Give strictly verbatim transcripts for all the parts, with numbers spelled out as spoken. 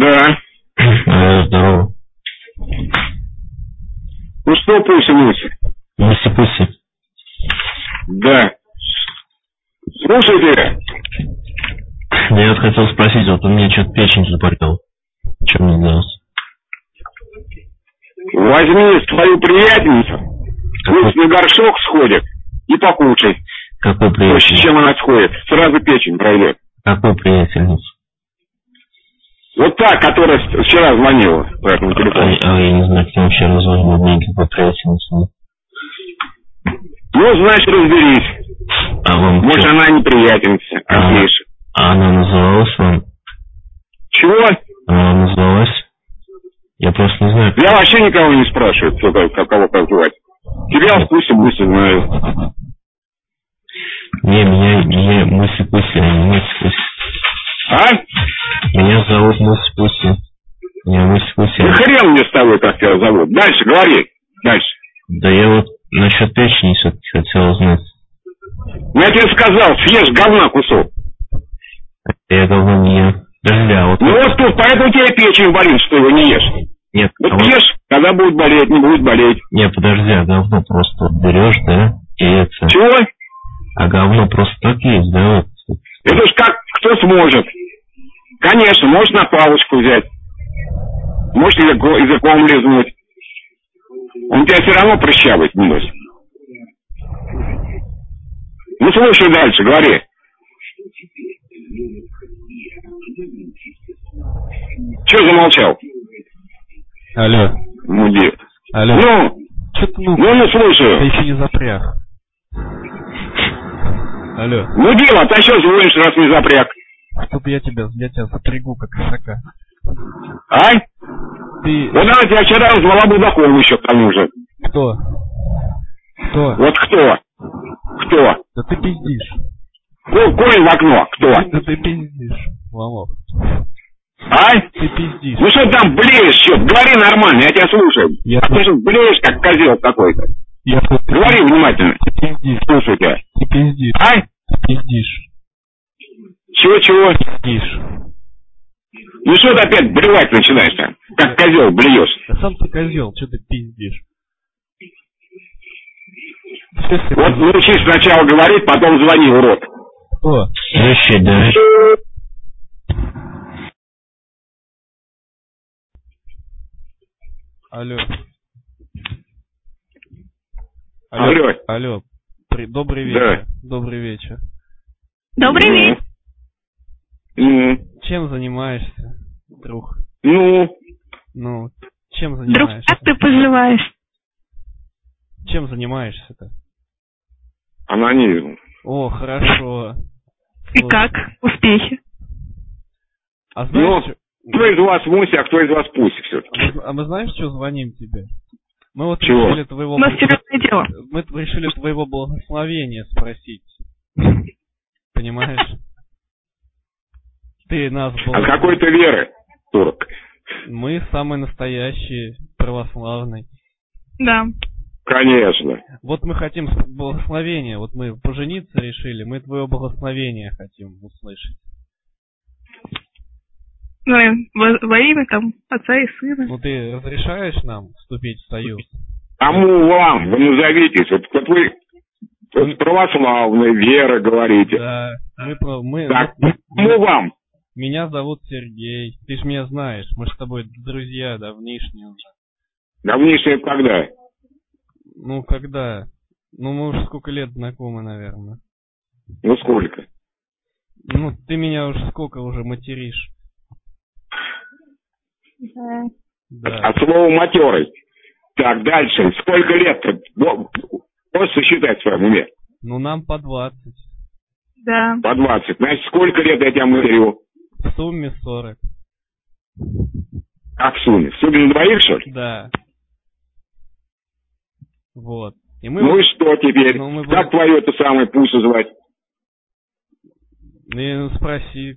Да. Алло, здорово. Ну что, Пуси-Муси? Муси-Пуси. Да. Слушайте. Да я вот хотел спросить, вот у меня что-то печень заболела. Что мне делать? Возьми свою приятельницу, пусть на горшок сходит и покушай. Какой приятель? С чем она сходит? Сразу печень пройдет. Какой приятельницу? Вот та, которая вчера звонила по этому телефону. А, а я не знаю, кто вчера звонил, мне никакой приятельницы нет. Ну, значит, разберись. А вам Может, кто? она не приятельница, а А, Миша. а она называлась вам? Чего? Она называлась? Я просто не знаю. Я вообще никого не спрашиваю, кто как, кого как звать. Тебя Пуси-Муси знаю. Не, меня, меня Муси-Пуси, а не Муси-Пуси. А? Меня зовут Муси-Пуси. Меня Муси-Пуси. Да хрен мне с тобой, как тебя зовут. Дальше говори. Дальше. Да я вот насчет печени все-таки хотел узнать. Я тебе сказал, съешь говна кусок. Я говно не ем. Подожди, а вот... Ну вот тут, поэтому у тебя печень болит, что его не ешь. Нет, вот а вот... ешь, когда будет болеть, не будет болеть. Нет, подожди, а говно просто вот берешь, да? И это... Чего? А говно просто так есть, да? Вот. Это уж как кто сможет. Конечно, можешь на палочку взять. Можешь языком, языком лизнуть. Он тебя все равно прыщавый, небось. Ну слушай дальше, говори. Че замолчал? Алло. Мудик. Алло. Ну, Че ты, ну, ну, ну, слушаю. ты еще не запряг. Алло. Мудила, ты что звонишь, раз не запряг? Чтоб я тебя, я тебя запрягу, как исака. А? Ты... Вот она тебя вчера звала Будаком еще к тому же. Кто? Кто? Вот кто? Кто? Да ты пиздишь. Ко- Конь в окно, кто? Да ты пиздишь, Ломов. А? Ты пиздишь. Ну что там блеешь, что? Говори нормально, я тебя слушаю. Я... А ты же блеешь, как козел какой-то. Я... Говори внимательно. Ты пиздишь. Слушай тебя. Ты пиздишь. А? Ты пиздишь. Чего-чего? Пиздишь. Ну что ты опять блевать начинаешь-то? Как козел блюешь. Да сам ты козел, что ты пиздишь? Вот научись сначала говорить, потом звони, урод. Кто? Вообще, да. Алло. Алло. Алло. Алло. При... Добрый вечер. Да. Добрый вечер. Добрый ну. вечер. Ну. Чем занимаешься, друг? Ну. Ну, чем Друг, занимаешься? как ты поживаешь? Чем занимаешься-то? Анонизм. О, хорошо. И Слушай. Как? Успехи? А знаешь, ну, что... кто из вас Муси, а кто из вас Пуси все-таки? А мы, а мы знаешь, что звоним тебе? Мы вот Чего? решили твоего... У нас серьезное дело. Мы решили твоего благословения спросить. Понимаешь? Ты нас был... А какой ты веры, турок? Мы самые настоящие, православные. Да. Конечно. Вот мы хотим благословения, вот мы пожениться решили, мы твое благословение хотим услышать. Ну, во, во имя там отца и сына. Ну ты разрешаешь нам вступить в союз? Кому вам? Вы назовитесь. Вот, вот вы вот православные, вера говорите. Да. Мы, мы, так, мы, кому вам? Меня зовут Сергей. Ты ж меня знаешь. Мы с тобой друзья давнишние уже. Давнишние когда? Ну, когда? Ну, мы уже сколько лет знакомы, наверное. Ну, сколько? Ну, ты меня уже сколько уже материшь? Да. Да. От слова матерый. Так, дальше. Сколько лет-то? Можешь сосчитать в своем уме? Ну, нам по двадцать. Да. По двадцать. Значит, сколько лет я тебя матерю? В сумме сорок. А в сумме? В сумме на двоих, что ли? Да. Вот. И мы ну вот... и что теперь? Ну, мы как вот... твою это самое Пусю звать? Ну, спроси.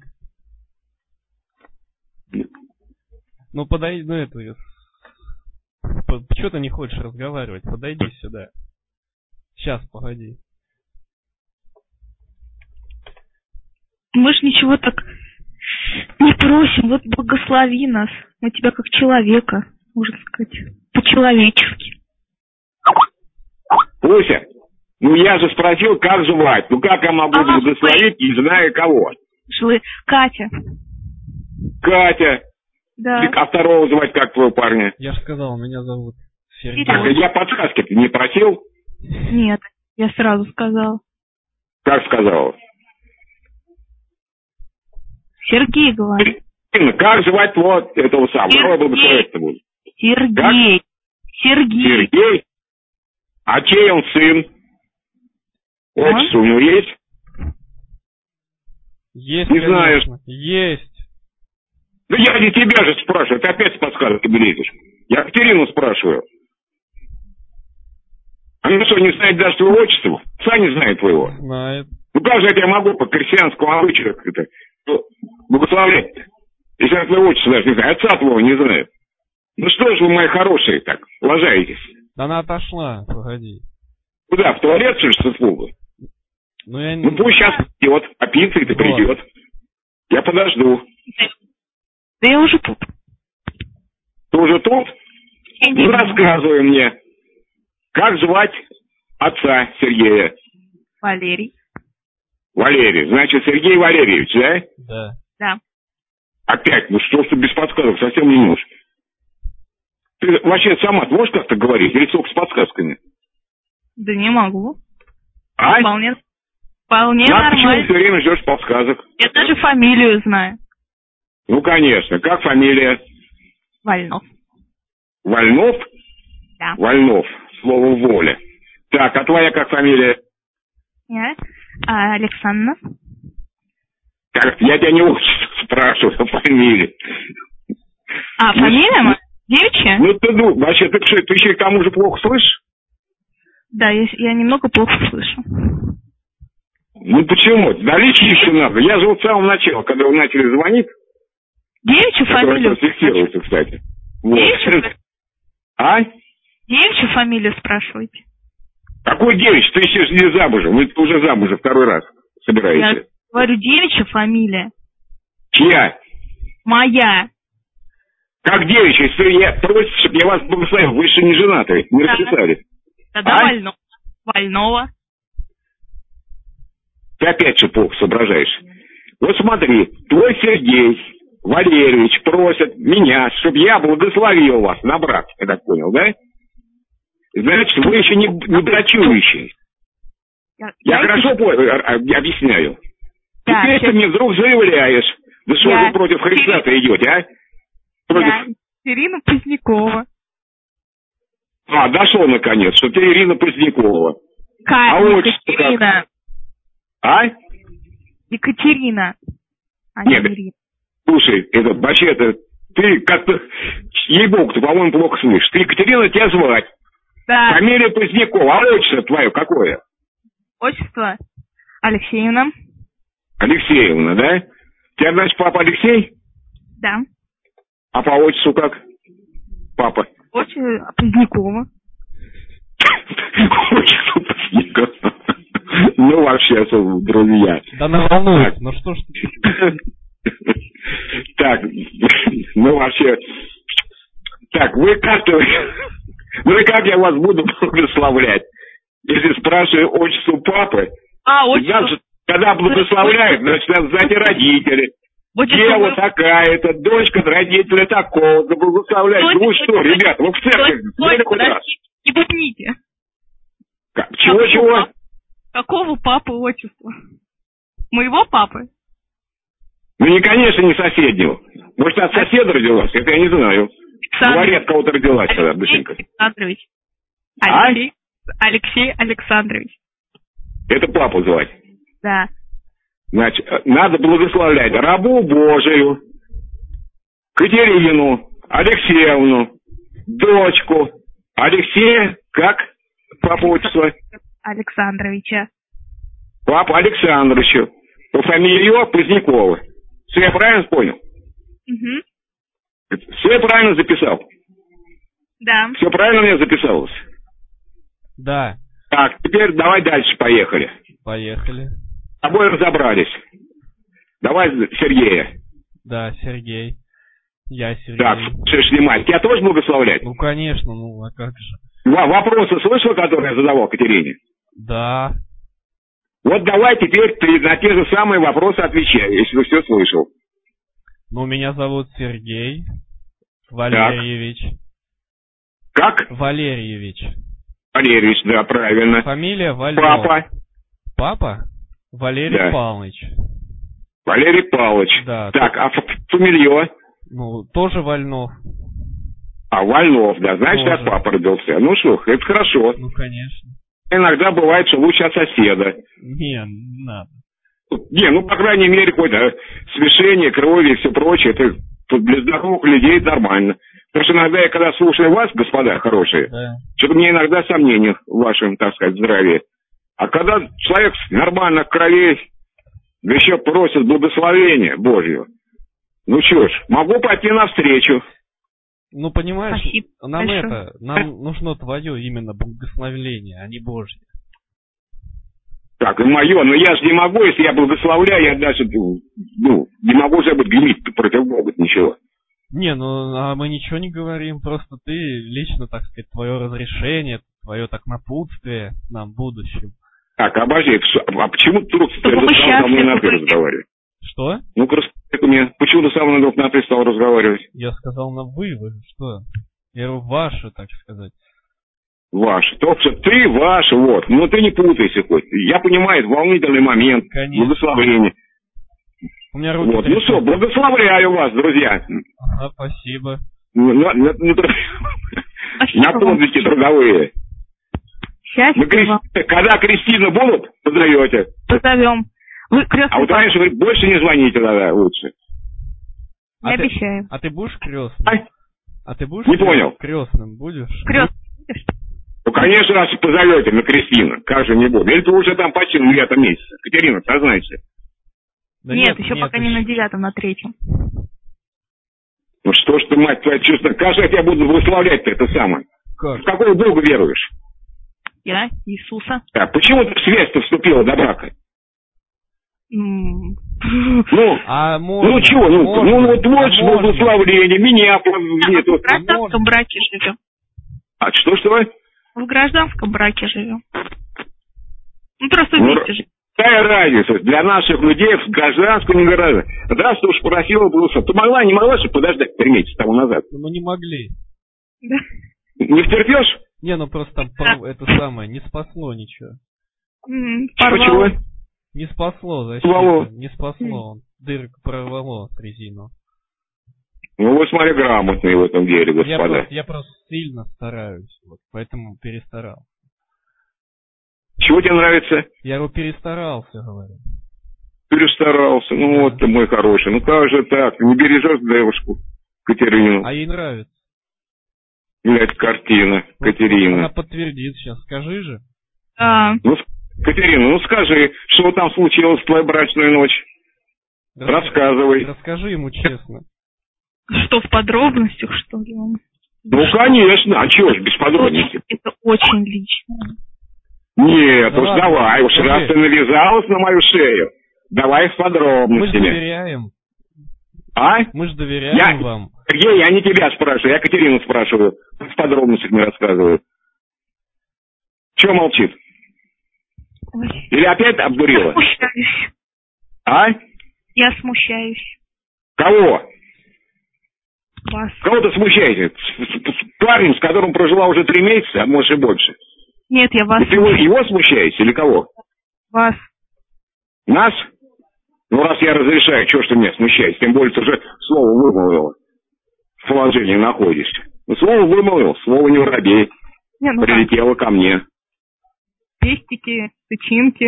Ну, подойди, ну это... Чего ты не хочешь разговаривать? Подойди сюда. Сейчас, погоди. Мы ж ничего так не просим, вот благослови нас. Мы тебя как человека, можно сказать, по-человечески. Пуся, ну я же спросил, как звать. Ну как я могу А, благословить, не зная кого? Шли. Катя. Катя. Да. А второго звать как твоего парня? Я же сказал, меня зовут Сергей. Так, я подсказки-то не просил? Нет, я сразу сказала. Как сказал? Сергей, говорит. Как звать вот этого самого? Благословить-то будет? Сергей. Как? Сергей. Сергей? А чей он сын? Отчество у него есть? Есть, Не конечно. знаешь. Есть. Да я не тебя же спрашиваю, ты опять с подсказками лезешь. Я Катерину спрашиваю. Она что, не знает даже твоего отчества? Отца не знает твоего. Знает. Ну как же я тебя могу по крестьянскому обычаю это благословлять-то? Если я твоего отчества даже не знаю, отца твоего не знает. Ну что же вы, мои хорошие, так, ложаетесь? Да она отошла, погоди. Куда, в туалет, что ли, с испугу? Ну, я не... Ну пусть сейчас придет, а пицца это Вот. придет. Я подожду. Да я уже тут. Ты уже тут? Ну рассказывай мне, как звать отца Сергея? Валерий. Валерий. Значит, Сергей Валерьевич, да? Да. Да. Опять, ну что ж ты без подсказок, совсем не можешь. Ты вообще сама можешь как-то говорить, или только с подсказками? Да не могу. А? Вполне, вполне Ну, а почему нормально. все время ждешь подсказок? Я даже фамилию знаю. Ну, конечно. Как фамилия? Вольнов. Вольнов? Да. Вольнов. Слово воля. Так, а твоя как фамилия? Я? А, Александра. Как? Я тебя не отчество спрашиваю, а фамилию. А, Ну, фамилия моя? Девичья? Ну, ты, ну, вообще, ты, что, ты еще и к тому же плохо слышишь? Да, я, я немного плохо слышу. Ну, почему? Долечить еще надо. Я же вот с самого начала, когда вы начали звонить, Девичью это фамилию? фиксируется, кстати. Вот. Девичью? А? Девичью фамилию спрашиваете? Какой девичий? Ты еще не замужем. Вы уже замужем второй раз собираетесь. Я говорю, девичья фамилия. Чья? Моя. Как девичья? Если я просите, чтобы я вас благословил, вы еще не женаты, не Да. расписались. Тогда А? Вольнова. Вольнова. Ты опять же плохо соображаешь. Вот смотри, твой Сергей Валерьевич просит меня, чтобы я благословил вас на брак. Я так понял, да? Значит, вы еще не, не брачующие. Я, Я я хорошо по- а- а- объясняю. Да, Теперь сейчас- ты мне вдруг заявляешь, да что Я- вы против Христа-то идете, а? Против... Я Ирина Позднякова. А, дошло наконец, что ты Ирина Позднякова. Ка- А отчество как? Екатерина. А? Екатерина. А не Нет. Ирина. Слушай, это вообще это ты как-то, ей-богу, ты, по-моему, плохо слышишь. Ты, Екатерина, тебя звать. Да. Фамилия Позднякова, а отчество твое какое? Отчество Алексеевна. Алексеевна, да? Тебя, значит, папа Алексей? Да. А по отчеству как? Папа. Отчество Позднякова. Отчество Позднякова. Ну, вообще, друзья. Да она волнует. Ну что ж ты... Так, ну вообще, так, вы как-то, ну и как я вас буду благословлять? Если спрашиваю отчество папы, А, отчество. нас же, когда благословляют, значит, надо знать и родители. Отчество Дева моего- такая-то, дочка родителя такого, да благословляют. Ну вы что, ребята, вы в церковь были хоть раз? Не бубните. Как? Чего-чего? Какого папы отчества? Моего папы? Ну, не, конечно, не соседнего. Может, от соседа родилась? Это я не знаю. Говори, от кого-то родилась тогда, Алексей быстренько. Александрович. А? Алексей, Алексей Александрович. Это папу звать. Да. Значит, надо благословлять рабу Божию, Катерину, Алексеевну, дочку, Алексея, как папа отчество? Александровича. Папа Александровича. По фамилии его Позднякова. Все я правильно понял? Угу. Все я правильно записал? Да. Все правильно у меня записалось? Да. Так, теперь давай дальше поехали. Поехали. С тобой разобрались. Давай Сергея. Да, Сергей. Я Сергей. Так, слушай, снимать. Тебя тоже благословлять? Ну, конечно, ну, а как же. В- вопросы слышал, которые я задавал Катерине? Да. Вот давай теперь ты на те же самые вопросы отвечай, если ты все слышал. Ну, меня зовут Сергей Валерьевич. Как? Валерьевич. Валерьевич, да, правильно. Фамилия Валерьев. Папа? Папа? Валерий Да. Павлович. Валерий Павлович. Да. Так, а ф- фамилье? Ну, тоже Вольнов. А, Вольнов, да, значит, Тоже. от папы родился. Ну что, это хорошо. Ну, конечно. Иногда бывает, что лучше от соседа. Не, не надо. Не, ну, по крайней мере, какое-то смешение крови и все прочее, это для здоровых людей нормально. Потому что иногда я, когда слушаю вас, господа хорошие, Да. что-то мне иногда сомнения в вашем, так сказать, здравии. А когда человек нормально в крови, да еще просит благословения Божьего, ну что ж, могу пойти навстречу. Ну, понимаешь, Спасибо нам большое. это, нам нужно твое именно благословение, а не Божье. Так, и мое, но я же не могу, если я благословляю, я даже, ну, не могу же быть гремить против Бога, ничего. Не, ну, а мы ничего не говорим, просто ты лично, так сказать, твое разрешение, твое так напутствие нам в будущем. Так, обожди, а почему ты вдруг Чтобы стал вы со мной на «ты» счастливы были. разговаривать? Что? Ну-ка, расскажи мне, почему ты со мной вдруг на «ты» стал разговаривать? Я сказал на вы, вы что? Я говорю, ваше, так сказать. Ваш. Только что ты ваш, вот. Но ты не путайся хоть. Я понимаю, это волнительный момент. Конечно. Благословение. У меня руки Вот. Ну трясутся. что, благословляю вас, друзья. Ага, спасибо. На, на, на, Спасибо на вам. подвиги трудовые. Счастья Вы крест- вам. Когда крестины будут, позовете. Позовем. Вы А крестный вот раньше говорит, больше не звоните тогда лучше. не А ты- обещаем. А ты будешь крестным? А? А ты будешь Не понял. крестным будешь? Крестный будешь? Ну, конечно, раз позовете на крестину. Как же не буду. Или ты уже там почти в девятом месяце. Катерина, сознайся. Да нет, еще пока не еще. на девятом, на третьем. Ну что ж ты, мать твоя, чувствую. Как же я тебя буду благословлять-то это самое? Как? В какого Бога веруешь? Я Иисуса. Так, почему ты в связь-то вступила до брака? М. Ну, А можно? ну чего, ну, можно? ну вот А вот можно? благословление, меня Мы в нету. гражданском браке живем. А что, что? В гражданском браке живем. Ну просто Ну, вместе живем. Какая разница? Для наших людей в гражданском не гражданском. Раз ты уж просила благословения, ты могла, не могла, чтобы подождать три месяца тому назад? Ну, мы не могли. Да. Не втерпешь? Не, ну просто там пор- это самое, не спасло ничего. М, Чего, порвало. чего? Не спасло Порвало. защиту, не спасло. Дырку прорвало резину. Ну, вы, смотри, грамотные в этом деле, Я господа. просто, я просто сильно стараюсь, вот, поэтому перестарал. Чего тебе нравится? Я его перестарался, говорю. Перестарался. Ну, Да. вот ты мой хороший. Ну, как же так? Не бережешь девушку, Катерину. А ей нравится. Блядь, картина, Вот Катерина. Она подтвердит сейчас, скажи же. Да. Ну, с- Катерина, ну скажи, что там случилось в твою брачную ночь? Рас- Рассказывай. Расскажи ему честно. Что в подробностях, что ли? вам? Ну, конечно. А чего ж без подробностей? Очень- Это очень лично. Нет, Да уж ладно, давай, уж скажи. раз ты навязалась на мою шею, давай с Мы же подробностями. доверяем. А? Мы же доверяем Я- вам. Сергей, я не тебя спрашиваю, я Катерину спрашиваю. В подробностях не рассказываю. Чего молчит? Ой. Или опять Я обдурила? смущаюсь. А? Я смущаюсь. Кого? Вас. Кого ты смущаете? С, с- с парнем, с которым прожила уже три месяца, а может и больше. Нет, я вас. И ты его, его смущаешь или кого? Вас. Нас? Ну, раз я разрешаю, чего ж ты меня смущаешь? Тем более ты уже слово вымолвила. В положении находишься. Ну, слово вымолвил, слово не воробей. Не, ну как, Прилетело ко мне. пестики, тычинки.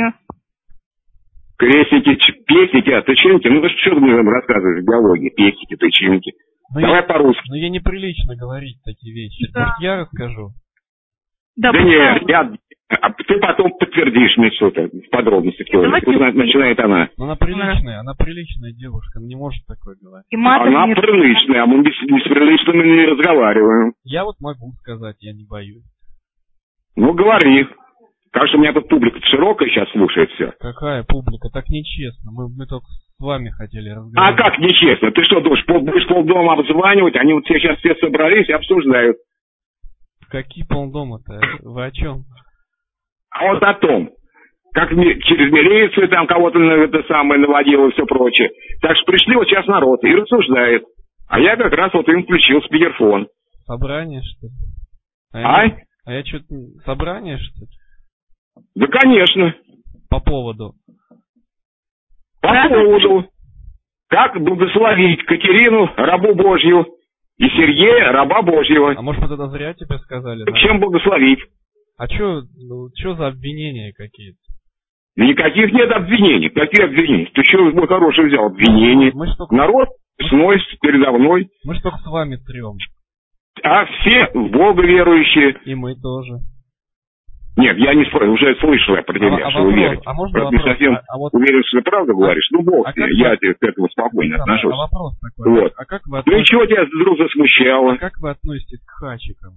Крестики, ч- пестики, а тычинки? Ну, ты что ты мне там рассказываешь в биологии? Пестики, тычинки. Ну, Давай я, по-русски. ну, я неприлично говорить такие вещи. Да. Может, я расскажу? Да, Да пожалуйста. нет, я... а ты потом подтвердишь мне что-то в подробностях. Давайте- Вот на- начинает она. Но она приличная, она приличная девушка, она не может такое говорить. И матом Она не- приличная, а мы без, без приличными не разговариваем. Я вот могу сказать, я не боюсь. Ну, говори. Кажется, у меня тут публика широкая сейчас слушает все. Какая публика? Так нечестно. Мы, мы только с вами хотели разговаривать. А как нечестно? Ты что, думаешь, пол, будешь полдома обзванивать? Они вот все сейчас все собрались и обсуждают. Какие полдома-то? Вы о чем? А вот о том, как через милицию там кого-то это самое наводило и все прочее. Так что пришли вот сейчас народ и рассуждает. А я как раз вот им включил спикерфон. Собрание, что ли? А? А? Я, а я что-то... Собрание, что ли? Да, конечно. По поводу? По поводу. Как благословить Катерину, рабу Божью, и Сергея, раба Божьего. А может, мы тогда зря тебе сказали? Да? Чем благословить? А что ну, чё за обвинения какие-то? Никаких нет обвинений. Какие обвинения? Ты что, мой хороший, взял обвинения? Мы только... Народ весной, передо мной. Мы же только с вами трем. А все в Бога верующие. И мы тоже. Нет, я не спорю, уже слышал я про тебя, а, что а вы вопрос, верите. а можно Правда, вопрос? не совсем а, а вот... уверен, что ты правду говоришь. Ну, Бог а тебе, как я вы... к этому спокойно а, отношусь. А вопрос такой, вот. а как вы Ну и относитесь... чего тебя вдруг засмущало? А как вы относитесь к хачикам?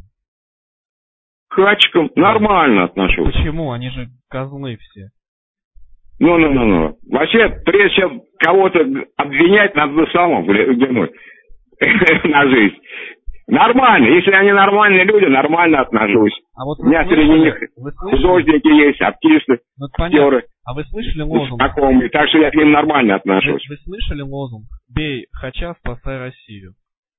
К хачикам нормально отношусь. Почему? Они же козлы все. Ну-ну-ну-ну. Вообще, прежде чем кого-то обвинять, надо самому взглянуть на жизнь. Нормально. Если они нормальные люди, нормально отношусь. А вот у меня слышали, среди них художники есть, артисты, ну, актеры. А вы слышали лозунг? Знакомые, так что я к ним нормально отношусь. Вы, вы слышали лозунг «Бей хача, спасай Россию»?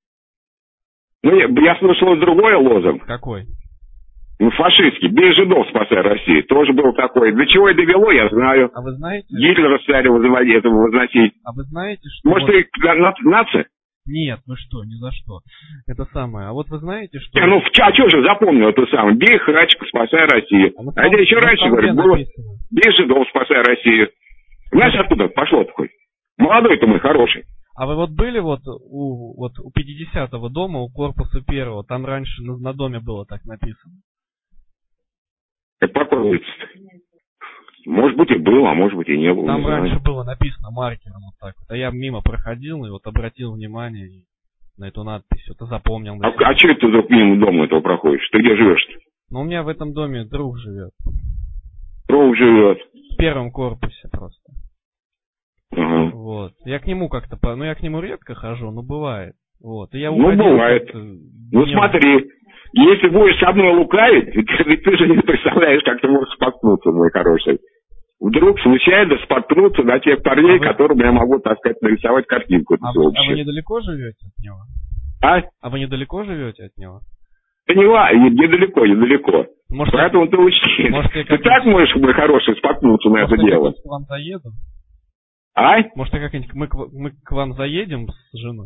Ну, я, я слышал другой лозунг. Какой? Ну, фашистский. «Бей жидов, спасай Россию». Тоже был такой. До чего это довело, я знаю. А вы знаете... Гитлера стали возводить, это возносить. А вы знаете, что... Может, вот... и нация? Нет, ну что, ни за что. Это самое. А вот вы знаете, что... Не, ну, а что же запомнил это самое? «Бей хачика, спасай Россию». А, а я еще раньше говорю, было «Бей жидов, спасай Россию». Знаешь, откуда пошло такой? Молодой-то мой, хороший. А вы вот были вот у, вот у пятидесятого дома, у корпуса первого? Там раньше на, на доме было так написано. Это по какой улице-то? Может быть и было, а может быть и не было. Там не раньше знаю. было написано маркером вот так вот. А я мимо проходил и вот обратил внимание на эту надпись. Вот и запомнил. А, а что это ты мимо дома этого проходишь? Ты где живешь-то? Ну, у меня в этом доме друг живет. Друг живет. В первом корпусе просто. Ага. Вот. Я к нему как-то, по... ну я к нему редко хожу, но бывает. Вот. И я ну, бывает. Ну, смотри, если будешь со мной лукавить, ведь, ведь ты же не представляешь, как ты можешь споткнуться, мой хороший. Вдруг случайно споткнуться на тех парней, а вы... которым я могу, так сказать, нарисовать картинку. А вы, а вы недалеко живете от него? А? А вы недалеко живете от него? Да не, недалеко, недалеко. Может, поэтому ты учти. Может, ты так можешь, мой хороший, споткнуться на может, это дело? Может, я к вам заеду? А? Может, я как-нибудь мы, мы к вам заедем с женой?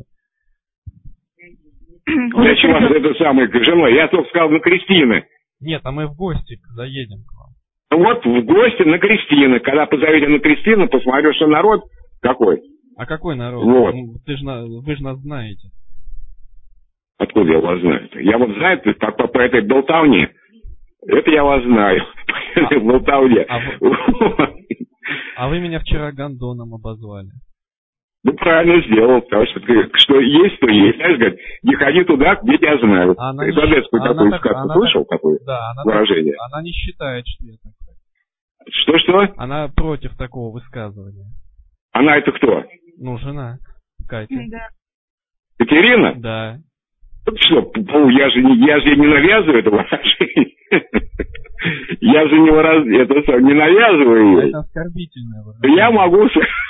Для чего это самое, к женой? Я только сказал на Кристины. Нет, а мы в гости заедем к вам. Вот в гости на Кристины. Когда позовете на Кристину, посмотришь, что народ какой. А какой народ? Вот. Ты же, вы же нас знаете. Откуда я вас знаю? Я вот знаю, по, по, по этой болтовне. Это я вас знаю. По этой болтовне. А вы, а вы меня вчера гондоном обозвали. Ну, правильно сделал, потому что ты, что есть, то есть. Знаешь, говорит, не ходи туда, где тебя знают. Она ты не, одесскую такую так, сказку она слышал, так, такое да, она выражение? Так, она не считает, что я такой. Что-что? Она против такого высказывания. Она это кто? Ну, жена Катя. Да. Катерина? Да. Ну что, я же, я же не навязываю это выражение. Я же не, выраз... это, не навязываю ее. Это оскорбительное выражение. Я могу...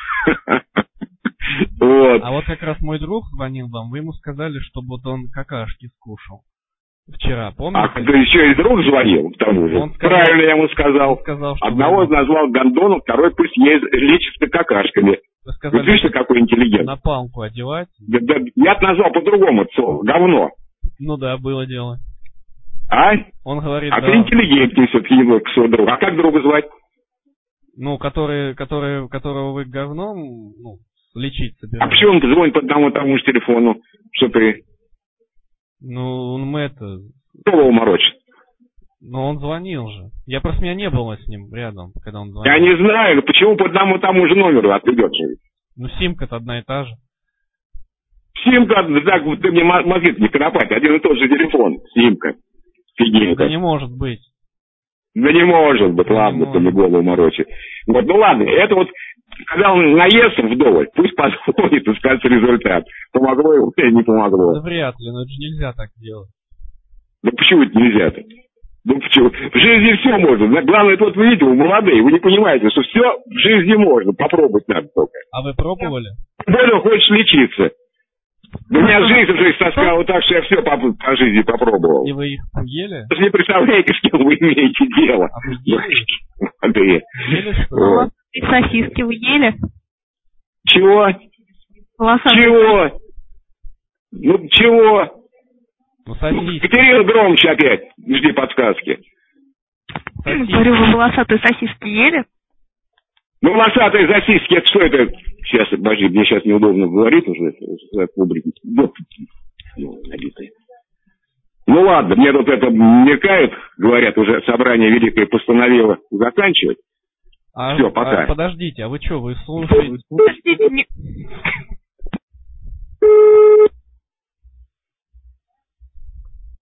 Вот. А вот как раз мой друг звонил вам, вы ему сказали, чтобы вот он какашки скушал. Вчера, помните? А, ты еще и друг звонил, к тому же. Он сказал, правильно я ему сказал. Он сказал что одного вы... назвал гондоном, второй пусть ест, лечится какашками. Вы сказали, вот видишь, какой интеллигент. На палку одевать. Да, да, я назвал по-другому слово, говно. Ну да, было дело. А? Он говорит, а да. ты интеллигентнее все-таки немного к своему другу. А как друга звать? Ну, который, который, которого вы говном, ну, лечить собираетесь. А почему он звонит по одному тому же телефону? Что ты... Ну, мы это... Кто его морочит? Ну, он звонил же. Я просто, меня не было с ним рядом, когда он звонил. Я не знаю, почему по одному тому же номеру отведет же? Ну, симка-то одна и та же. Симка, так, ты мне мозги не конопать, один и тот же телефон, симка. Фигенька. Да не может быть. Да не может быть, Да ладно, не ты мне голову морочит. Вот, ну ладно, это вот, когда он наестся вдоволь, пусть позвонит и скажет результат. Помогло ему или не помогло. Да вряд ли, но это же нельзя так делать. Да почему это нельзя-то? Ну почему? В жизни все можно. Главное, это вот вы видите, вы молодые, вы не понимаете, что все в жизни можно. Попробовать надо только. А вы пробовали? Более хочешь лечиться. У меня жизнь уже истаскала так, что я все по, по жизни попробовал. И вы их ели? Вы же не представляете, с кем вы имеете дело. А вы ели? Молодые. Ели что ли? Вот. Сосиски вы ели? Чего? Волосатые. Чего? Ну, чего? Ну сосиски. Катерина громче опять. Жди подсказки. Сосиски. Говорю, вы волосатые сосиски ели? Ну, волосатые сосиски, это что это? Сейчас, подожди, мне сейчас неудобно говорить уже. Публике. Ну ладно, мне тут это мелькает, говорят, уже собрание великое постановило заканчивать. А, Все, пока. а, подождите, а вы что, вы слушаете? Подождите, не,